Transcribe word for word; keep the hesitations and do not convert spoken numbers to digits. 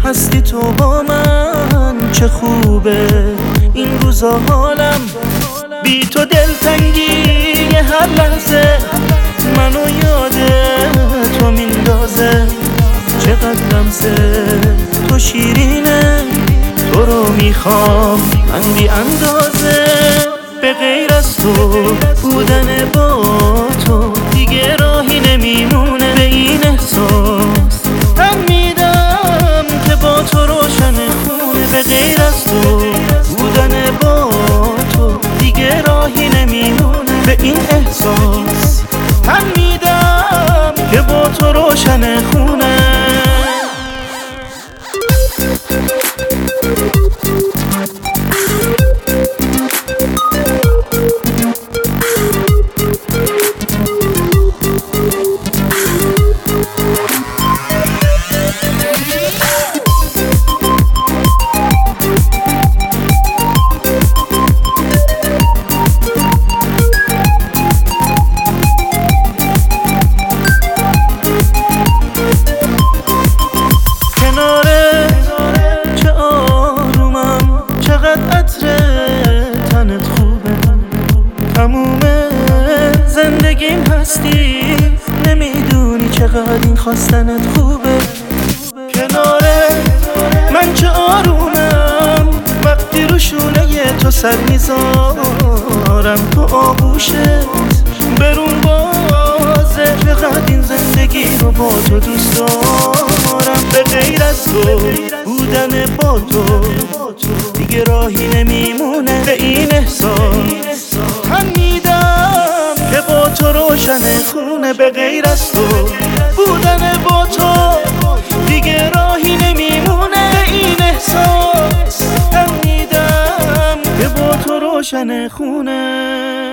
هستی تو با من چه خوبه این روزا حالم بی تو دلتنگی هر لحظه منو یاده تو میندازه چقدر لمسه تو شیرینه تو رو میخوام من بی اندازه به غیر از تو بودن با تو دیگه راهی نمیمونه به این احساس من میدم که با تو روشن خونه به غیر از تو بودن با تو دیگه راهی نمیمونه به این احساس من میدم که با تو روشن خونه تموم زندگیم هستی نمیدونی چقدر این خواستنت خوبه کناره من چه آرومم وقتی رو شونه تو سر میذارم تو آغوشت برون بازه چقدر این زندگی رو با تو دوست دارم به غیر از تو بودن با تو دیگه راهی نمیمونه به این احساس من میدم که با تو روشن خونه به غیر از تو بودن با تو دیگه راهی نمیمونه به این احساس من میدم که با تو روشن خونه